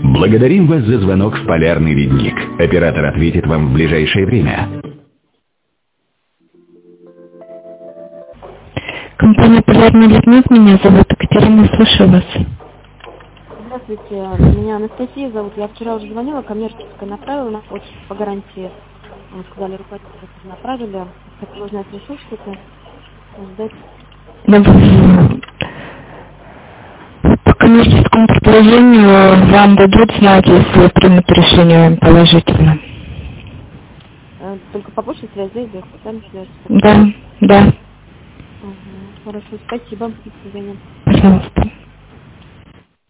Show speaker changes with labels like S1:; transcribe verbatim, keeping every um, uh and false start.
S1: Благодарим вас за звонок в Полярный ледник. Оператор ответит вам в ближайшее время.
S2: Компания «Полярный ледник», меня зовут Екатерина, слушаю вас.
S3: Здравствуйте, меня Анастасия зовут. Я вчера уже звонила, коммерческое направила на почту по гарантии. Мне сказали, руководители направили. Хотела узнать, решил что-то ждать.
S2: По коммерческому предложению вам дадут знать, если примут решение положительно.
S3: Только по почте связь, да, идет? Сами свяжутся?
S2: Да, да.
S3: Угу. Хорошо, спасибо. До свидания.
S2: Пожалуйста.